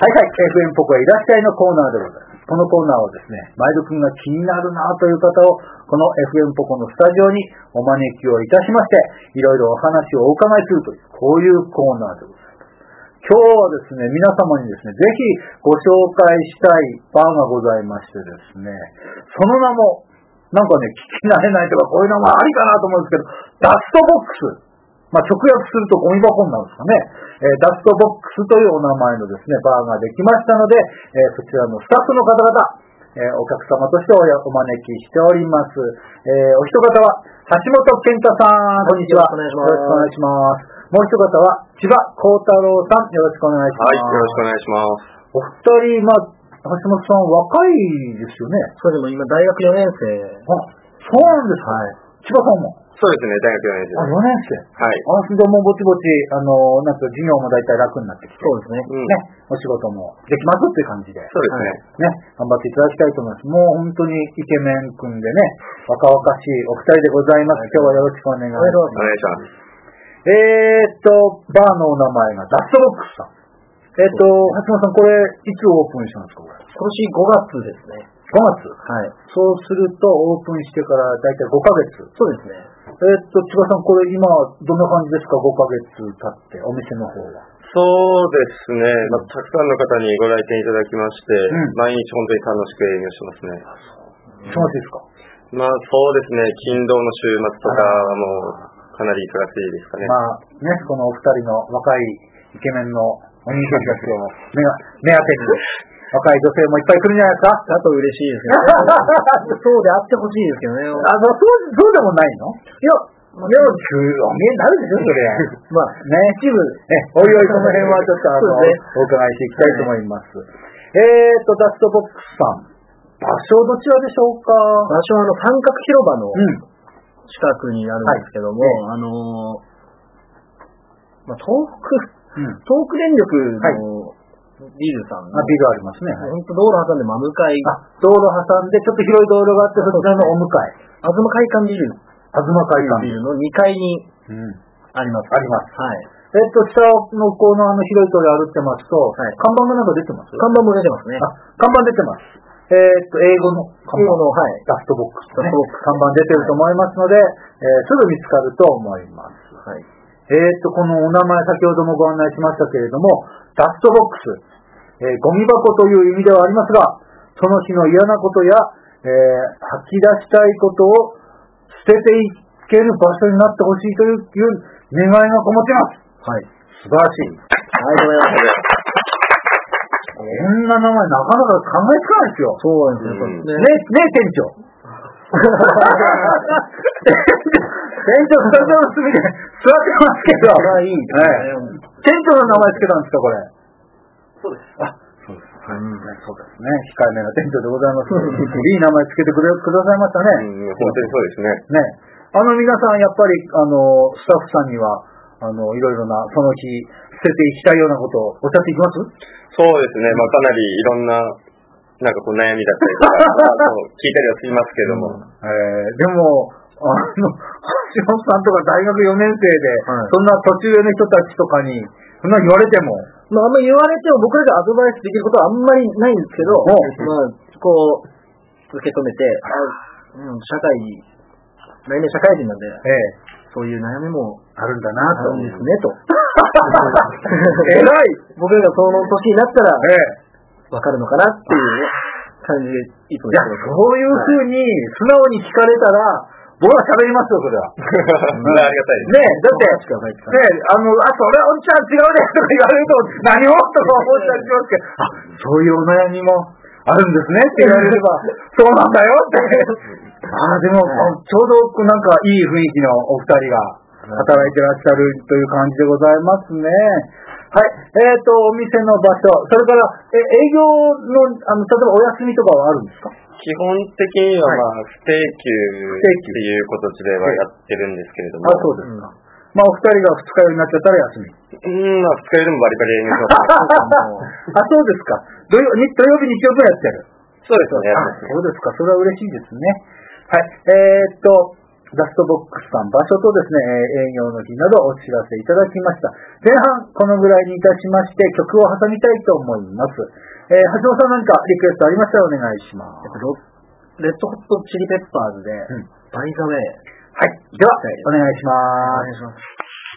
FM ポコへいらっしゃいのコーナーでございます。このコーナーはですね、マイル君が気になるなという方を、この FM ポコのスタジオにお招きをいたしまして、いろいろお話をお伺いするという、こういうコーナーでございます。今日はですね、皆様にですね、ぜひご紹介したいバーがございましてですね、その名も、なんかね、聞き慣れないとか、こういう名前ありかなと思うんですけど、ダストボックス。直訳するとゴミ箱になるんですかね。ダストボックスというお名前のですね、バーができましたので、そちらのスタッフの方々、お客様としてお招きしております。お一方は、橋本健太さん、こんにちは。よろしくお願いします。もう一方は、千葉幸太郎さん、よろしくお願いします。 はい、よろしくお願いしおます。 二人、橋本さん、若いですよね。 そうでも今、大学4年生。 あ、そうなんですか。はい。千葉さんも。 そうですね、大学4年生。 あ、4年生。 はい。 それでもぼちぼち、なんか授業も大体楽になってきて。 そうですね。 ね。お仕事もできますっていう感じで。 そうですね。 ね。頑張っていただきたいと思います。もう本当にイケメン君でね、若々しいお二人でございます。今日はよろしくお願いします。 お願いします。 バーのお名前がダストボックスさん。橋本さん、これ、いつオープンしたんですか、これ。 今年5月ですね。 5月。 はい。 そうすると、オープンしてから大体5ヶ月。 そうですね。 千葉さん、これ今、どんな感じですか、5ヶ月経って、お店の方は。 そうですね、たくさんの方にご来店いただきまして、毎日本当に楽しく営業してますね。 忙しいですか？ そうですね、勤労の週末とかはもう、かなり忙しいですかね。 このお二人の若いイケメンのお兄さんたちを目当てに、若い女性もいっぱい来るんじゃないですか？ だと嬉しいですね。そうであってほしいですけどね。 そうでもないの？いや、お見えになるでしょ、それ。一部、おいおいその辺はちょっとお伺いしていきたいと思います。ダストボックスさん。場所どちらでしょうか？ 場所は三角広場の近くにあるんですけども、東北電力のビルさんの、 ビルありますね。 本当道路挟んで真向かい。 道路挟んでちょっと広い道路があって、そちらのお向かい。 東会館ビル。 東会館ビルの2階にあります。 あります。 はい。 下のこの広い通り歩ってますと、看板がなんか出てます？ 看板も出てますね。 看板出てます。英語の看板の、ダストボックスとね、看板出てると思いますので、すぐ見つかると思います。はい。このお名前、先ほどもご案内しましたけれども、ダストボックス、ゴミ箱という意味ではありますが、その日の嫌なことや、吐き出したいことを捨てていける場所になってほしいという願いがこもっています。はい。素晴らしい。 ありがとうございます。 こんな名前なかなか考えつかないですよ。 そうなんですよ。 ね、店長。店長、スタジオの隅で座ってますけど。店長の名前つけたんですか、これ。 そうです。 そうです。そうですね。控えめな店長でございます。いい名前つけてくださいましたね。 本当にそうですね。 皆さん、やっぱり、スタッフさんには、いろいろな、その日、捨てていきたいようなことをおっしゃっていきます？ そうですね。かなりいろんな、悩みだったりとか、聞いたりはしますけども。 でも、橋本さんとか大学4年生で、そんな年上の人たちとかに、そんな言われても。 あんまり言われても僕らがアドバイスできることはあんまりないんですけど、受け止めて、来年社会人なんで、そういう悩みもあるんだなと。 あるんですね、と。 偉い！ 僕らがその年になったら、わかるのかなっていう感じでいつも言ってます。 そういうふうに素直に聞かれたら、僕は喋りますよ、それは。 ありがたいです。 だって、それおんちゃん違うねとか言われると、何をとか思ったりしますけど、そういうお悩みもあるんですねって言われれば、そうなんだよって。でも、ちょうどなんかいい雰囲気のお二人が働いてらっしゃるという感じでございますね。はい。お店の場所、それから、営業の、例えばお休みとかはあるんですか？ 基本的には不定休っていう形ではやってるんですけれども。 そうですか。お二人が二日酔いになっちゃったら休み。 二日酔いでもバリバリ営業します。 そうですか。土曜日、日曜日はやってる。 そうですね。 そうですか。それは嬉しいですね。はい。 ダストボックスさん、場所とですね、営業の日などお知らせいただきました。前半、このぐらいにいたしまして、曲を挟みたいと思います。橋本さん何かリクエストありましたらお願いします。 レッドホットチリペッパーズで、バイザウェイ。 はい。では、お願いします。 お願いします。